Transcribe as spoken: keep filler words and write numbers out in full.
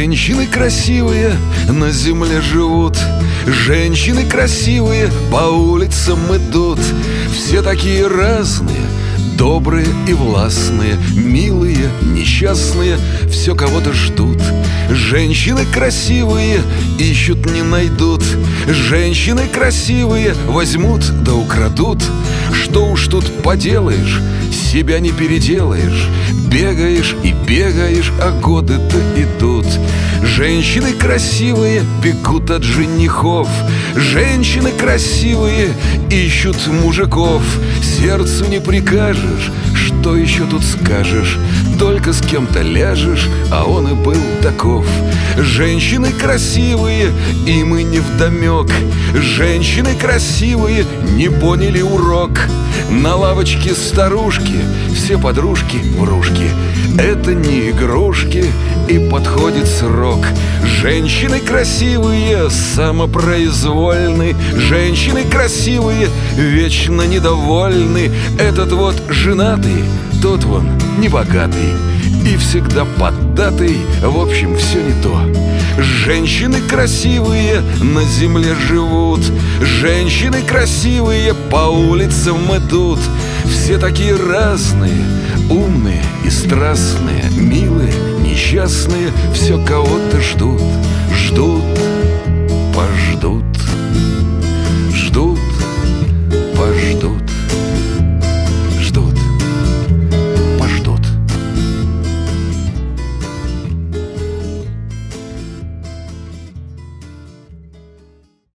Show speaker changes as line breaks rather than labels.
Женщины красивые на земле живут, женщины красивые по улицам идут. Все такие разные, добрые и властные, милые, несчастные, все кого-то ждут. Женщины красивые ищут, не найдут. Женщины красивые возьмут да украдут. Что уж тут поделаешь, себя не переделаешь. Бегаешь и бегаешь, а годы-то идут. Женщины красивые бегут от женихов. Женщины красивые ищут мужиков. Сердцу не прикажешь, что еще тут скажешь? Только с кем-то ляжешь, а он и был таков. Женщины красивые, и мы невдомек. Женщины красивые не поняли урок. На лавочке старушки, все подружки врушки. Это не игрушки, и подходит срок. Женщины красивые, самопроизвольны. Женщины красивые, вечно недовольны. Этот вот женатый, тот вон небогатый и всегда поддатый. В общем, все не то. Женщины красивые на земле живут. Женщины красивые по улицам идут. Все такие разные, умные и страстные, милые, несчастные, все кого-то ждут. Ждут, пождут.